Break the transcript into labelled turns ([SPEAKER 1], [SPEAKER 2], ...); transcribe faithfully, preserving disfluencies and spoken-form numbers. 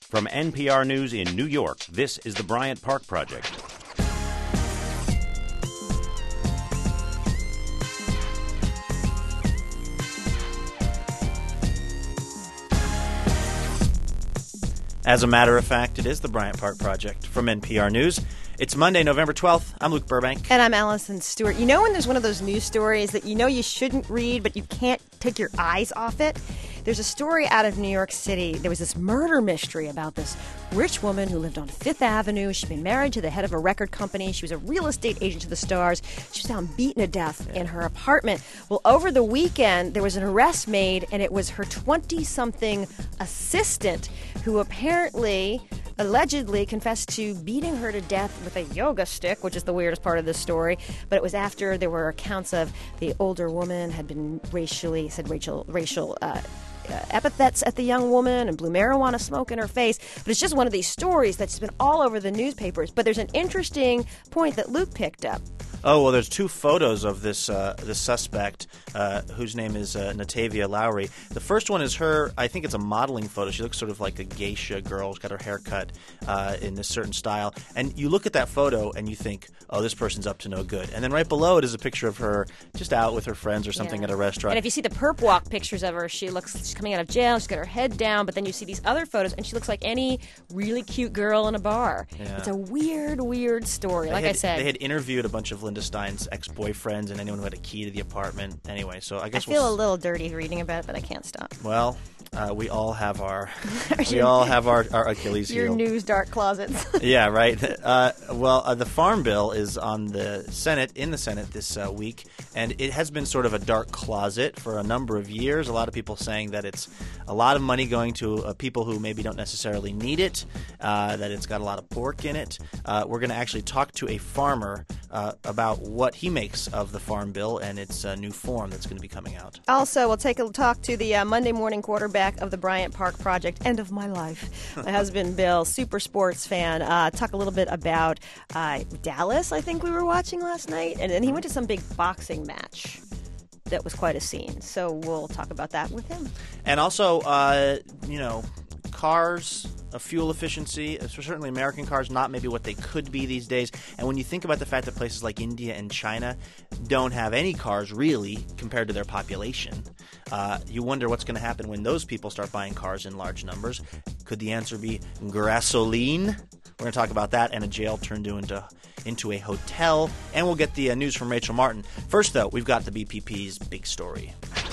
[SPEAKER 1] From N P R News in New York, this is the Bryant Park Project.
[SPEAKER 2] As a matter of fact, it is the Bryant Park Project from N P R News. It's Monday, November twelfth. I'm Luke Burbank.
[SPEAKER 3] And I'm Allison Stewart. You know when there's one of those news stories that you know you shouldn't read, but you can't take your eyes off it? There's a story out of New York City. There was this murder mystery about this rich woman who lived on Fifth Avenue. She'd been married to the head of a record company. She was a real estate agent to the stars. She was found beaten to death yeah. in her apartment. Well, over the weekend, there was an arrest made, and it was her twenty-something assistant who apparently, allegedly confessed to beating her to death with a yoga stick, which is the weirdest part of this story. But it was after there were accounts of the older woman had been racially, said racial, racial uh, uh, epithets at the young woman and blew marijuana smoke in her face. But it's just one of these stories that's been all over the newspapers. But there's an interesting point that Luke picked up.
[SPEAKER 2] Oh, well, there's two photos of this uh, this suspect, uh, whose name is uh, Natavia Lowry. The first one is her, I think it's a modeling photo. She looks sort of like a geisha girl. She's got her hair cut uh, in this certain style. And you look at that photo and you think, oh, this person's up to no good. And then right below it is a picture of her just out with her friends or something
[SPEAKER 3] yeah.
[SPEAKER 2] at a restaurant.
[SPEAKER 3] And if you see the perp walk pictures of her, she looks, she's coming out of jail. She's got her head down. But then you see these other photos and she looks like any really cute girl in a bar.
[SPEAKER 2] Yeah.
[SPEAKER 3] It's a weird, weird story.
[SPEAKER 2] They
[SPEAKER 3] like
[SPEAKER 2] had,
[SPEAKER 3] I said.
[SPEAKER 2] They had interviewed a bunch of Linda Stein's ex-boyfriends and anyone who had a key to the apartment. Anyway, so I guess
[SPEAKER 3] I feel
[SPEAKER 2] we'll...
[SPEAKER 3] a little dirty reading about it, but I can't stop.
[SPEAKER 2] Well, uh, we all have our we all have our, our Achilles heel.
[SPEAKER 3] Your news dark closets.
[SPEAKER 2] Yeah, right. Uh, well, uh, the Farm Bill is on the Senate, in the Senate this uh, week, and it has been sort of a dark closet for a number of years. A lot of people saying that it's a lot of money going to uh, people who maybe don't necessarily need it, uh, that it's got a lot of pork in it. Uh, we're going to actually talk to a farmer uh, about what he makes of the Farm Bill and its uh, new form that's going to be coming out.
[SPEAKER 3] Also, we'll take a talk to the uh, Monday morning quarterback of the Bryant Park Project, end of my life, my husband Bill, super sports fan. Uh, talk a little bit about uh, Dallas, I think we were watching last night, and then he went to some big boxing match. That was quite a scene, so we'll talk about that with him.
[SPEAKER 2] And also, uh, you know, cars, uh, fuel efficiency, uh, certainly American cars, not maybe what they could be these days. And when you think about the fact that places like India and China don't have any cars really compared to their population, uh, you wonder what's going to happen when those people start buying cars in large numbers. Could the answer be gasoline? We're going to talk about that and a jail turned into into a hotel, and we'll get the uh, news from Rachel Martin. First, though, we've got the B P P's big story.